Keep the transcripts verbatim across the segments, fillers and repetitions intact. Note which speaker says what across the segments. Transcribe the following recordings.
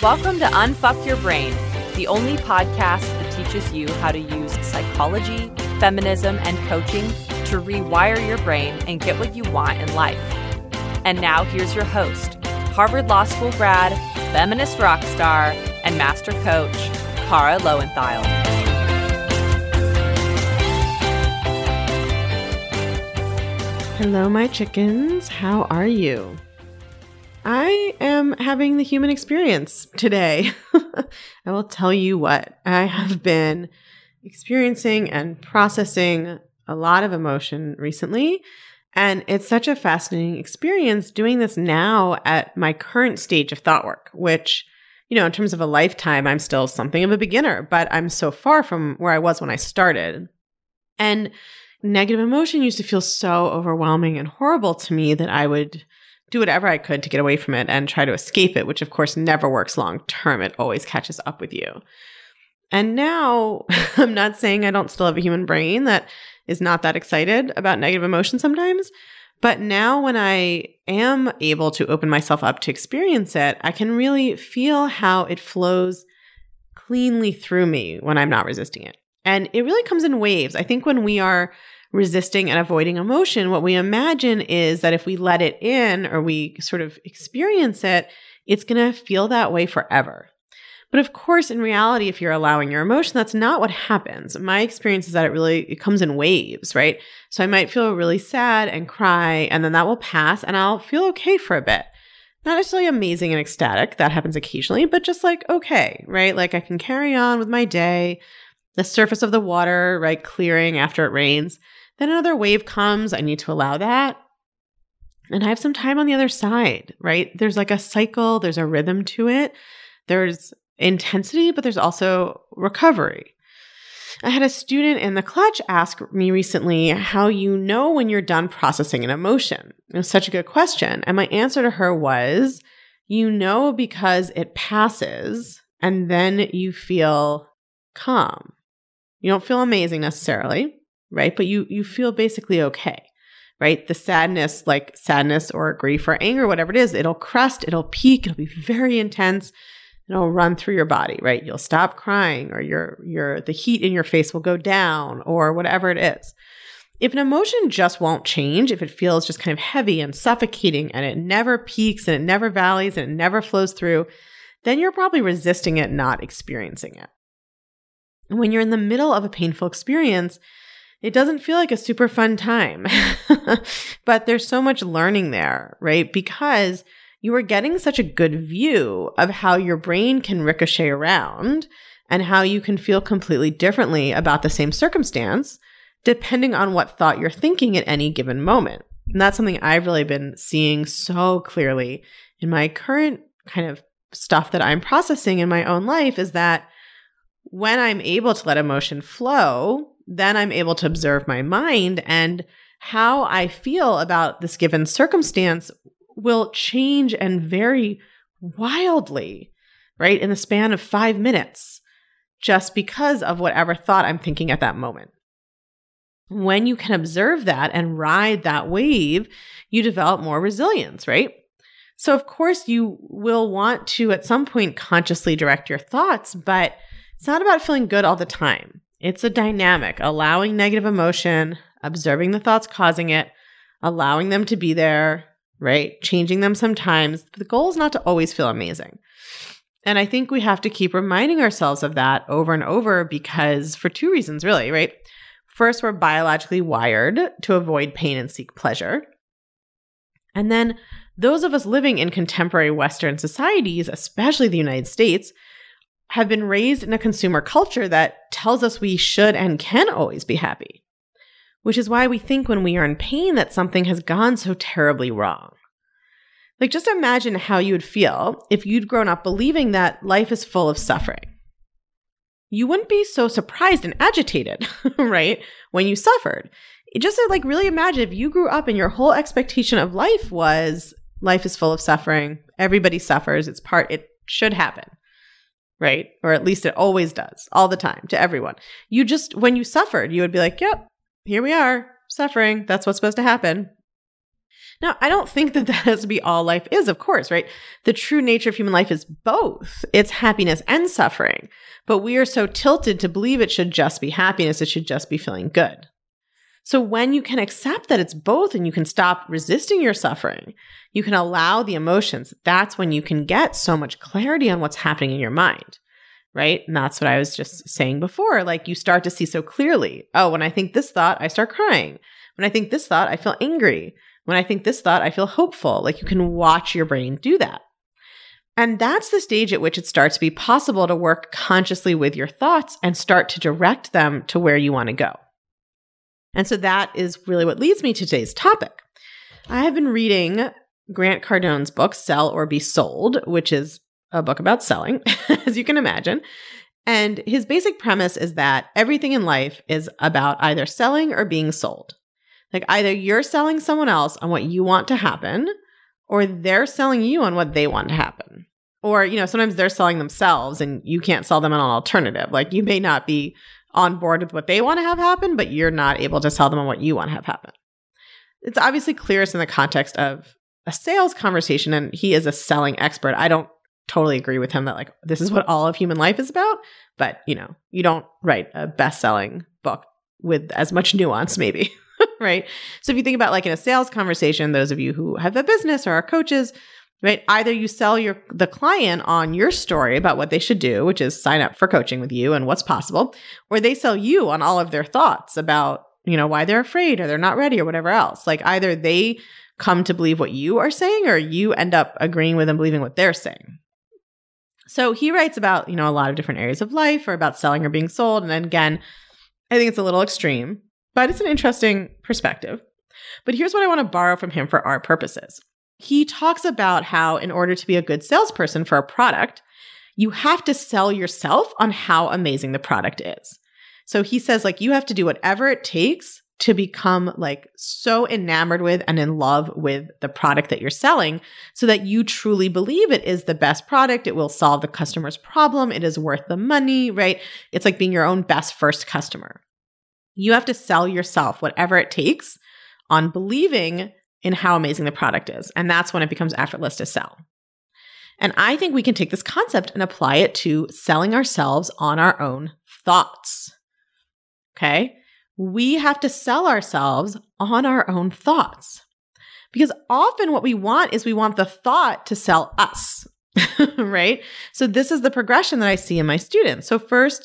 Speaker 1: Welcome to Unfuck Your Brain, the only podcast that teaches you how to use psychology, feminism, and coaching to rewire your brain and get what you want in life. And now here's your host, Harvard Law School grad, feminist rock star, and master coach, Kara Loewentheil.
Speaker 2: Hello, my chickens. How are you? I am having the human experience today. I will tell you what, I have been experiencing and processing a lot of emotion recently, and it's such a fascinating experience doing this now at my current stage of thought work, which, you know, in terms of a lifetime, I'm still something of a beginner, but I'm so far from where I was when I started. And negative emotion used to feel so overwhelming and horrible to me that I would do whatever I could to get away from it and try to escape it, which of course never works long term. It always catches up with you. And now I'm not saying I don't still have a human brain that is not that excited about negative emotion sometimes, but now when I am able to open myself up to experience it, I can really feel how it flows cleanly through me when I'm not resisting it. And it really comes in waves. I think when we are resisting and avoiding emotion, what we imagine is that if we let it in or we sort of experience it, it's going to feel that way forever. But of course, in reality, if you're allowing your emotion, that's not what happens. My experience is that it really, it comes in waves, right? So I might feel really sad and cry, and then that will pass and I'll feel okay for a bit. Not necessarily amazing and ecstatic. That happens occasionally, but just like, okay, right? Like I can carry on with my day, the surface of the water, right? Clearing after it rains. Then another wave comes. I need to allow that. And I have some time on the other side, right? There's like a cycle. There's a rhythm to it. There's intensity, but there's also recovery. I had a student in the clutch ask me recently how you know when you're done processing an emotion. It was such a good question. And my answer to her was, you know, because it passes and then you feel calm. You don't feel amazing necessarily, right? But you you feel basically okay, right? The sadness, like sadness or grief or anger, whatever it is, it'll crest, it'll peak, it'll be very intense. It'll run through your body, right? You'll stop crying, or your your the heat in your face will go down, or whatever it is. If an emotion just won't change, if it feels just kind of heavy and suffocating and it never peaks and it never valleys and it never flows through, then you're probably resisting it, not experiencing it. When you're in the middle of a painful experience, it doesn't feel like a super fun time, but there's so much learning there, right? Because you are getting such a good view of how your brain can ricochet around and how you can feel completely differently about the same circumstance, depending on what thought you're thinking at any given moment. And that's something I've really been seeing so clearly in my current kind of stuff that I'm processing in my own life, is that when I'm able to let emotion flow, then I'm able to observe my mind, and how I feel about this given circumstance will change and vary wildly, right? In the span of five minutes, just because of whatever thought I'm thinking at that moment. When you can observe that and ride that wave, you develop more resilience, right? So of course you will want to at some point consciously direct your thoughts, but it's not about feeling good all the time. It's a dynamic, allowing negative emotion, observing the thoughts causing it, allowing them to be there, right? Changing them sometimes. But the goal is not to always feel amazing. And I think we have to keep reminding ourselves of that over and over, because for two reasons, really, right? First, we're biologically wired to avoid pain and seek pleasure. And then those of us living in contemporary Western societies, especially the United States, have been raised in a consumer culture that tells us we should and can always be happy, which is why we think when we are in pain that something has gone so terribly wrong. Like, just imagine how you would feel if you'd grown up believing that life is full of suffering. You wouldn't be so surprised and agitated, right, when you suffered. It just like really imagine if you grew up and your whole expectation of life was life is full of suffering, everybody suffers, it's part, it should happen. Right? Or at least it always does, all the time, to everyone. You just, when you suffered, you would be like, yep, here we are, suffering. That's what's supposed to happen. Now, I don't think that that has to be all life is, of course, right? The true nature of human life is both. It's happiness and suffering. But we are so tilted to believe it should just be happiness. It should just be feeling good. So when you can accept that it's both and you can stop resisting your suffering, you can allow the emotions, that's when you can get so much clarity on what's happening in your mind, right? And that's what I was just saying before. Like you start to see so clearly, oh, when I think this thought, I start crying. When I think this thought, I feel angry. When I think this thought, I feel hopeful. Like you can watch your brain do that. And that's the stage at which it starts to be possible to work consciously with your thoughts and start to direct them to where you want to go. And so that is really what leads me to today's topic. I have been reading Grant Cardone's book, Sell or Be Sold, which is a book about selling, as you can imagine. And his basic premise is that everything in life is about either selling or being sold. Like either you're selling someone else on what you want to happen, or they're selling you on what they want to happen. Or, you know, sometimes they're selling themselves and you can't sell them an alternative. Like you may not be on board with what they want to have happen, but you're not able to sell them on what you want to have happen. It's obviously clearest in the context of a sales conversation, and he is a selling expert. I don't totally agree with him that like this is what all of human life is about, but you know, you don't write a best-selling book with as much nuance maybe. Right? So if you think about like in a sales conversation, those of you who have a business or are coaches, right? Either you sell your the client on your story about what they should do, which is sign up for coaching with you and what's possible, or they sell you on all of their thoughts about, you know, why they're afraid or they're not ready or whatever else. Like either they come to believe what you are saying or you end up agreeing with and believing what they're saying. So he writes about, you know, a lot of different areas of life or about selling or being sold. And then again, I think it's a little extreme, but it's an interesting perspective. But here's what I want to borrow from him for our purposes. He talks about how in order to be a good salesperson for a product, you have to sell yourself on how amazing the product is. So he says like you have to do whatever it takes to become like so enamored with and in love with the product that you're selling so that you truly believe it is the best product. It will solve the customer's problem. It is worth the money, right? It's like being your own best first customer. You have to sell yourself, whatever it takes, on believing in how amazing the product is. And that's when it becomes effortless to sell. And I think we can take this concept and apply it to selling ourselves on our own thoughts. Okay? We have to sell ourselves on our own thoughts. Because often what we want is we want the thought to sell us, right? So this is the progression that I see in my students. So first,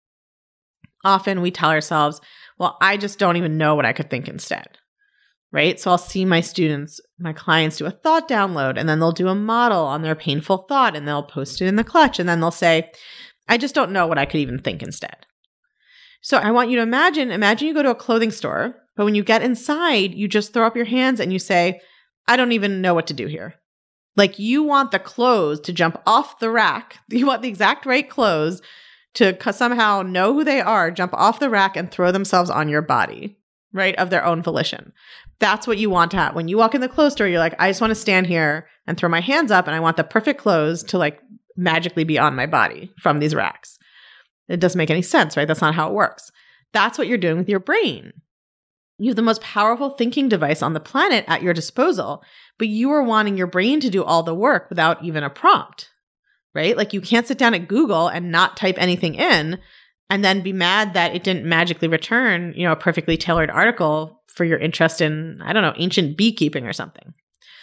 Speaker 2: often we tell ourselves, well, I just don't even know what I could think instead, right? So I'll see my students, my clients do a thought download, and then they'll do a model on their painful thought, and they'll post it in the clutch, and then they'll say, I just don't know what I could even think instead. So I want you to imagine, imagine you go to a clothing store, but when you get inside, you just throw up your hands and you say, I don't even know what to do here. Like you want the clothes to jump off the rack. You want the exact right clothes to somehow know who they are, jump off the rack and throw themselves on your body, right? Of their own volition. That's what you want to have. When you walk in the clothes store, you're like, I just want to stand here and throw my hands up and I want the perfect clothes to like magically be on my body from these racks. It doesn't make any sense, right? That's not how it works. That's what you're doing with your brain. You have the most powerful thinking device on the planet at your disposal, but you are wanting your brain to do all the work without even a prompt, right? Like you can't sit down at Google and not type anything in and then be mad that it didn't magically return, you know, a perfectly tailored article for your interest in, I don't know, ancient beekeeping or something.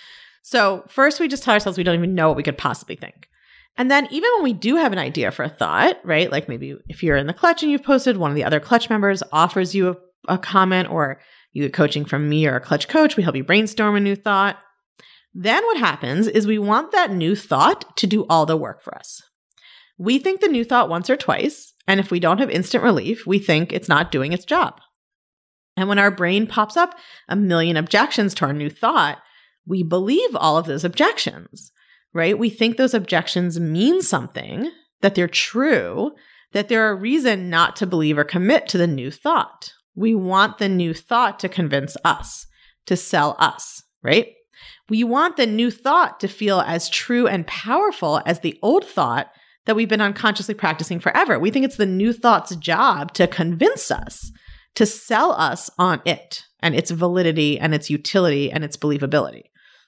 Speaker 2: So first we just tell ourselves we don't even know what we could possibly think. And then even when we do have an idea for a thought, right? Like maybe if you're in the clutch and you've posted, one of the other clutch members offers you a, a comment, or you get coaching from me or a clutch coach, we help you brainstorm a new thought. Then what happens is we want that new thought to do all the work for us. We think the new thought once or twice, and if we don't have instant relief, we think it's not doing its job. And when our brain pops up a million objections to our new thought, we believe all of those objections, right? We think those objections mean something, that they're true, that they're a reason not to believe or commit to the new thought. We want the new thought to convince us, to sell us, right? We want the new thought to feel as true and powerful as the old thought that we've been unconsciously practicing forever. We think it's the new thought's job to convince us, to sell us on it, and its validity and its utility and its believability.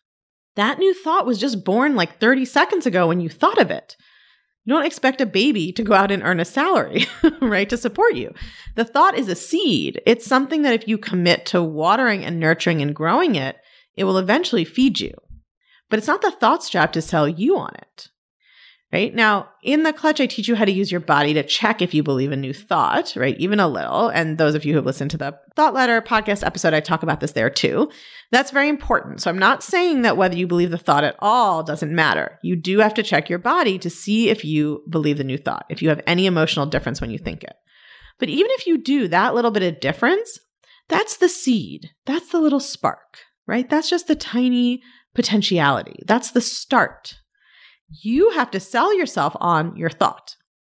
Speaker 2: That new thought was just born like thirty seconds ago when you thought of it. You don't expect a baby to go out and earn a salary, right, to support you. The thought is a seed. It's something that if you commit to watering and nurturing and growing it, it will eventually feed you. But it's not the thought's job to sell you on it. Right? Now, in the clutch, I teach you how to use your body to check if you believe a new thought, right? Even a little. And those of you who have listened to the Thought Letter podcast episode, I talk about this there too. That's very important. So I'm not saying that whether you believe the thought at all doesn't matter. You do have to check your body to see if you believe the new thought, if you have any emotional difference when you think it. But even if you do, that little bit of difference, that's the seed. That's the little spark, right? That's just the tiny potentiality. That's the start. You have to sell yourself on your thought.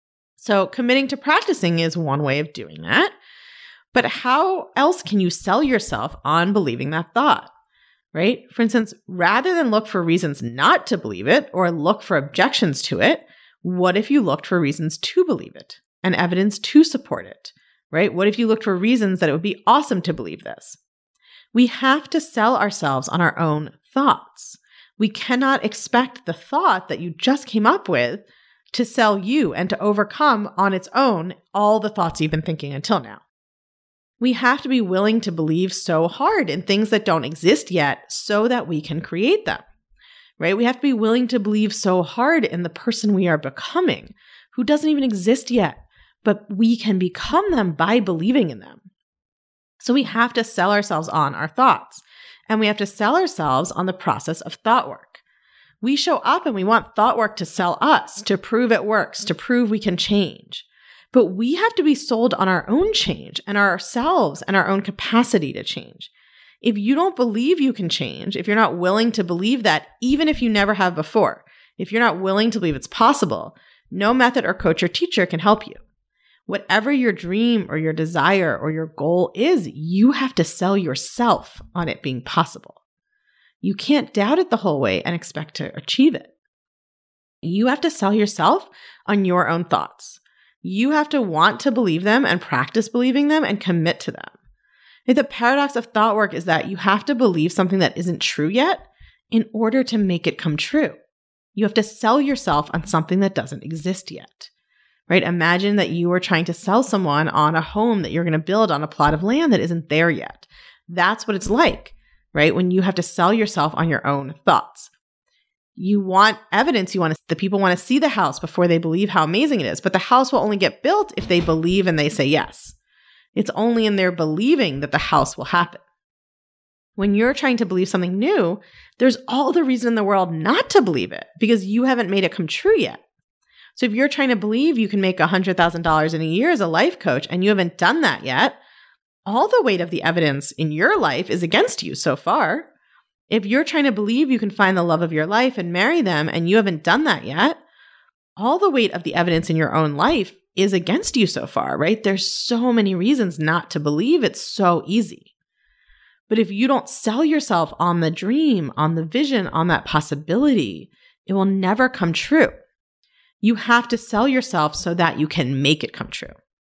Speaker 2: So committing to practicing is one way of doing that. But how else can you sell yourself on believing that thought, right? For instance, rather than look for reasons not to believe it or look for objections to it, what if you looked for reasons to believe it and evidence to support it, right? What if you looked for reasons that it would be awesome to believe this? We have to sell ourselves on our own thoughts. We cannot expect the thought that you just came up with to sell you and to overcome on its own all the thoughts you've been thinking until now. We have to be willing to believe so hard in things that don't exist yet so that we can create them, right? We have to be willing to believe so hard in the person we are becoming, who doesn't even exist yet, but we can become them by believing in them. So we have to sell ourselves on our thoughts. And we have to sell ourselves on the process of thought work. We show up and we want thought work to sell us, to prove it works, to prove we can change. But we have to be sold on our own change and ourselves and our own capacity to change. If you don't believe you can change, if you're not willing to believe that, even if you never have before, if you're not willing to believe it's possible, no method or coach or teacher can help you. Whatever your dream or your desire or your goal is, you have to sell yourself on it being possible. You can't doubt it the whole way and expect to achieve it. You have to sell yourself on your own thoughts. You have to want to believe them and practice believing them and commit to them. The paradox of thought work is that you have to believe something that isn't true yet in order to make it come true. You have to sell yourself on something that doesn't exist yet. Right? Imagine that you were trying to sell someone on a home that you're going to build on a plot of land that isn't there yet. That's what it's like, right? When you have to sell yourself on your own thoughts. You want evidence. You want to, the people want to see the house before they believe how amazing it is. But the house will only get built if they believe and they say yes. It's only in their believing that the house will happen. When you're trying to believe something new, there's all the reason in the world not to believe it because you haven't made it come true yet. So if you're trying to believe you can make one hundred thousand dollars in a year as a life coach and you haven't done that yet, all the weight of the evidence in your life is against you so far. If you're trying to believe you can find the love of your life and marry them and you haven't done that yet, all the weight of the evidence in your own life is against you so far, right? There's so many reasons not to believe. It's so easy. But if you don't sell yourself on the dream, on the vision, on that possibility, it will never come true. You have to sell yourself so that you can make it come true.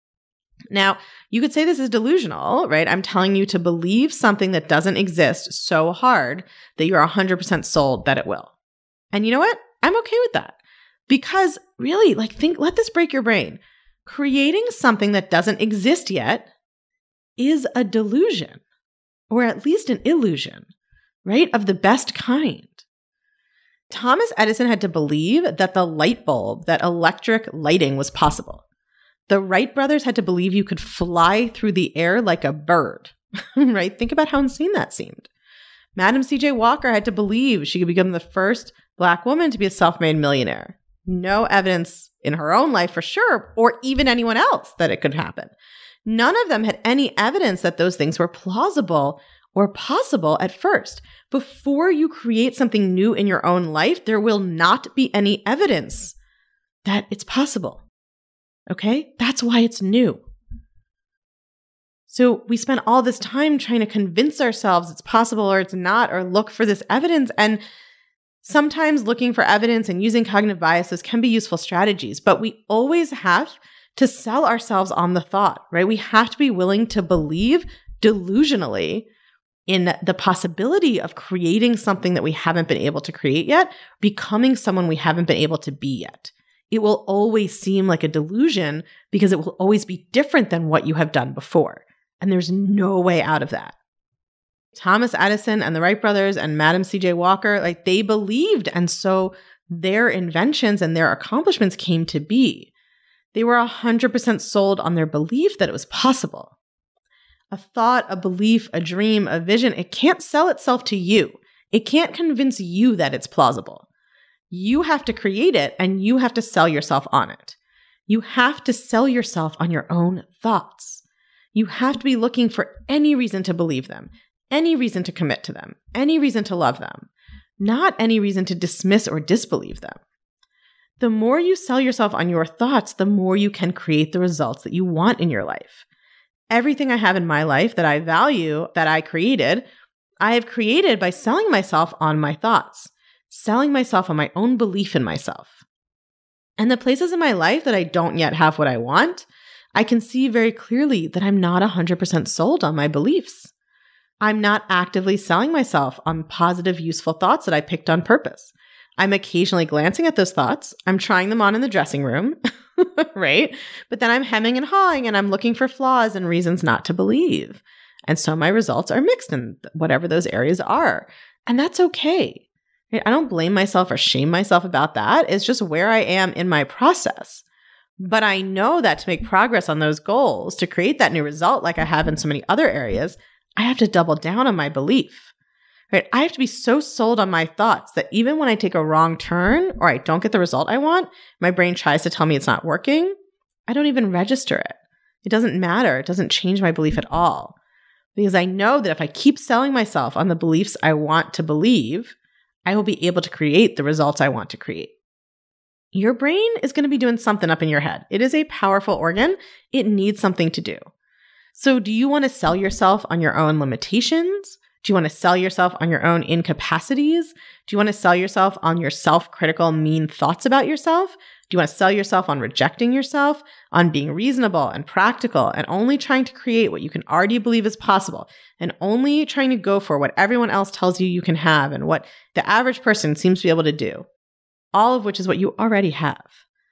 Speaker 2: Now, you could say this is delusional, right? I'm telling you to believe something that doesn't exist so hard that you're one hundred percent sold that it will. And you know what? I'm okay with that. Because really, like think, let this break your brain. Creating something that doesn't exist yet is a delusion, or at least an illusion, right? Of the best kind. Thomas Edison had to believe that the light bulb, that electric lighting was possible. The Wright brothers had to believe you could fly through the air like a bird, right? Think about how insane that seemed. Madam C J Walker had to believe she could become the first Black woman to be a self-made millionaire. No evidence in her own life for sure, or even anyone else that it could happen. None of them had any evidence that those things were plausible or possible at first. Before you create something new in your own life, there will not be any evidence that it's possible. Okay? That's why it's new. So we spend all this time trying to convince ourselves it's possible or it's not, or look for this evidence. And sometimes looking for evidence and using cognitive biases can be useful strategies, but we always have to sell ourselves on the thought, right? We have to be willing to believe delusionally in the possibility of creating something that we haven't been able to create yet, becoming someone we haven't been able to be yet. It will always seem like a delusion because it will always be different than what you have done before. And there's no way out of that. Thomas Edison and the Wright brothers and Madam C J Walker, like they believed. And so their inventions and their accomplishments came to be. They were one hundred percent sold on their belief that it was possible. A thought, a belief, a dream, a vision, it can't sell itself to you. It can't convince you that it's plausible. You have to create it and you have to sell yourself on it. You have to sell yourself on your own thoughts. You have to be looking for any reason to believe them, any reason to commit to them, any reason to love them, not any reason to dismiss or disbelieve them. The more you sell yourself on your thoughts, the more you can create the results that you want in your life. Everything I have in my life that I value, that I created, I have created by selling myself on my thoughts, selling myself on my own belief in myself. And the places in my life that I don't yet have what I want, I can see very clearly that I'm not one hundred percent sold on my beliefs. I'm not actively selling myself on positive, useful thoughts that I picked on purpose. I'm occasionally glancing at those thoughts. I'm trying them on in the dressing room, right? But then I'm hemming and hawing and I'm looking for flaws and reasons not to believe. And so my results are mixed in whatever those areas are. And that's okay. I don't blame myself or shame myself about that. It's just where I am in my process. But I know that to make progress on those goals, to create that new result like I have in so many other areas, I have to double down on my belief. Right? I have to be so sold on my thoughts that even when I take a wrong turn or I don't get the result I want, my brain tries to tell me it's not working. I don't even register it. It doesn't matter. It doesn't change my belief at all. Because I know that if I keep selling myself on the beliefs I want to believe, I will be able to create the results I want to create. Your brain is going to be doing something up in your head. It is a powerful organ. It needs something to do. So do you want to sell yourself on your own limitations? Do you want to sell yourself on your own incapacities? Do you want to sell yourself on your self-critical, mean thoughts about yourself? Do you want to sell yourself on rejecting yourself, on being reasonable and practical and only trying to create what you can already believe is possible and only trying to go for what everyone else tells you you can have and what the average person seems to be able to do, all of which is what you already have?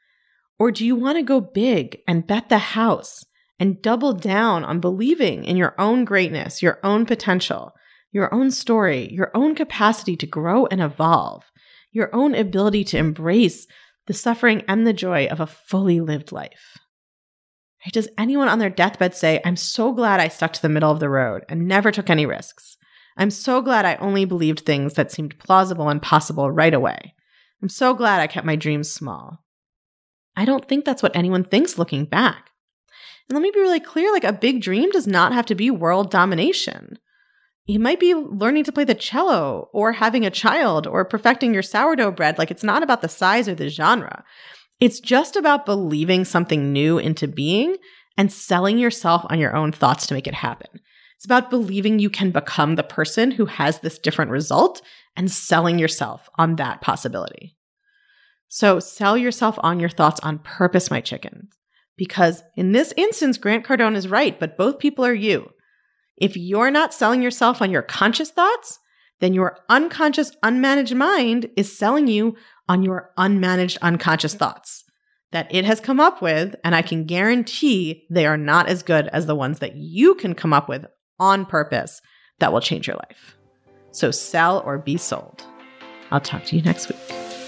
Speaker 2: Or do you want to go big and bet the house and double down on believing in your own greatness, your own potential, your own story, your own capacity to grow and evolve, your own ability to embrace the suffering and the joy of a fully lived life? Does anyone on their deathbed say, I'm so glad I stuck to the middle of the road and never took any risks? I'm so glad I only believed things that seemed plausible and possible right away. I'm so glad I kept my dreams small. I don't think that's what anyone thinks looking back. And let me be really clear, like a big dream does not have to be world domination. You might be learning to play the cello or having a child or perfecting your sourdough bread. Like it's not about the size or the genre. It's just about believing something new into being and selling yourself on your own thoughts to make it happen. It's about believing you can become the person who has this different result and selling yourself on that possibility. So sell yourself on your thoughts on purpose, my chickens. Because in this instance, Grant Cardone is right, but both people are you. If you're not selling yourself on your conscious thoughts, then your unconscious, unmanaged mind is selling you on your unmanaged, unconscious thoughts that it has come up with, and I can guarantee they are not as good as the ones that you can come up with on purpose that will change your life. So sell or be sold. I'll talk to you next week.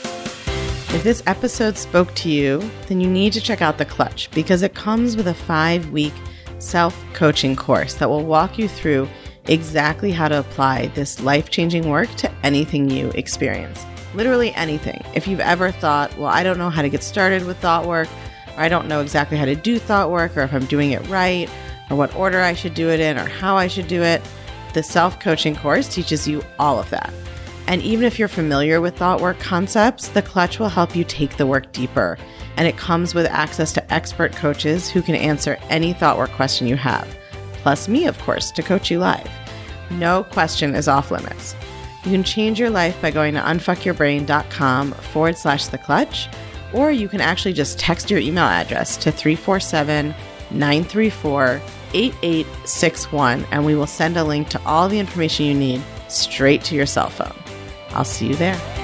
Speaker 2: If this episode spoke to you, then you need to check out The Clutch because it comes with a five-week self-coaching course that will walk you through exactly how to apply this life-changing work to anything you experience. Literally anything. If you've ever thought, well, I don't know how to get started with thought work, or I don't know exactly how to do thought work, or if I'm doing it right, or what order I should do it in, or how I should do it, the self-coaching course teaches you all of that. And even if you're familiar with thought work concepts, The Clutch will help you take the work deeper. And it comes with access to expert coaches who can answer any thought work question you have. Plus me, of course, to coach you live. No question is off limits. You can change your life by going to unfuckyourbrain.com forward slash the clutch, or you can actually just text your email address to three four seven, nine three four, eight eight six one and we will send a link to all the information you need straight to your cell phone. I'll see you there.